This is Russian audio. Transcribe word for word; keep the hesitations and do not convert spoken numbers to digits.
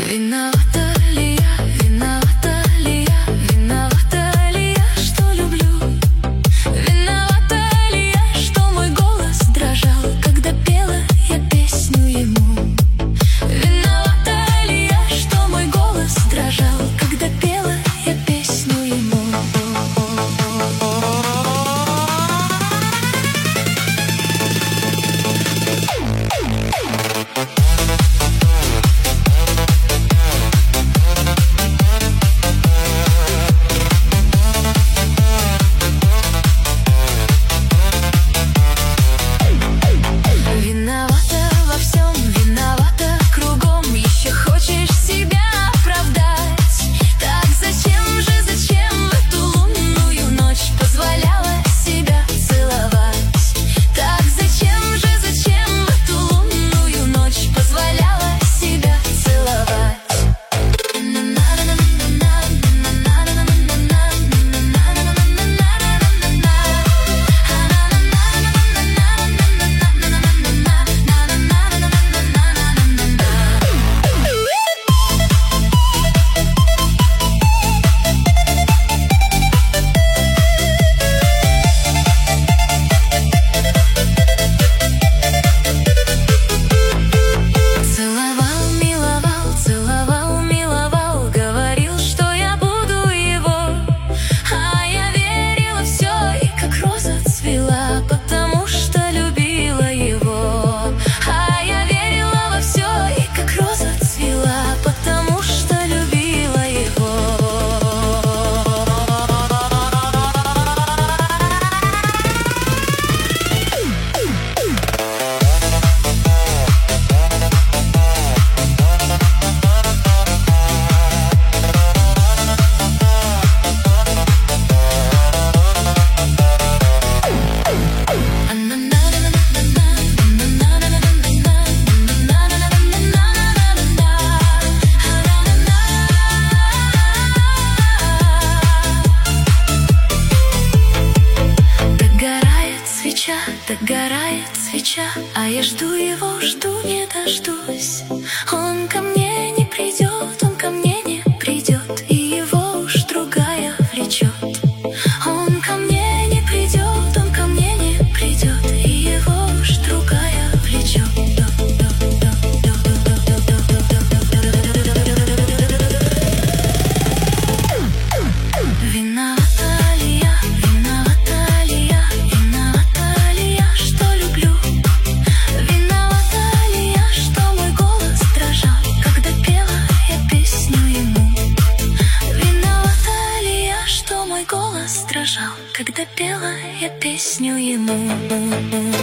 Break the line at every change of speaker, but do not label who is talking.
Виновата ли я, виновата ли я, виновата ли я, что люблю? Виновата ли я, что мой голос дрожал, когда пела я песню ему? Виновата ли я, что мой голос дрожал, когда пела я песню ему? Догорает свеча, а я жду его, жду, не дождусь. Он ко мне не придет, он ко мне не придет, и его уж другая влечет. Он ко мне не придет, он ко мне не придет, и его уж другая влечет. Виновата ли я, виновата ли я, виновата ли я, что люблю? Виновата ли я, что мой голос дрожал, когда пела я песню ему? Виновата ли я, что мой голос дрожал, когда пела я песню ему?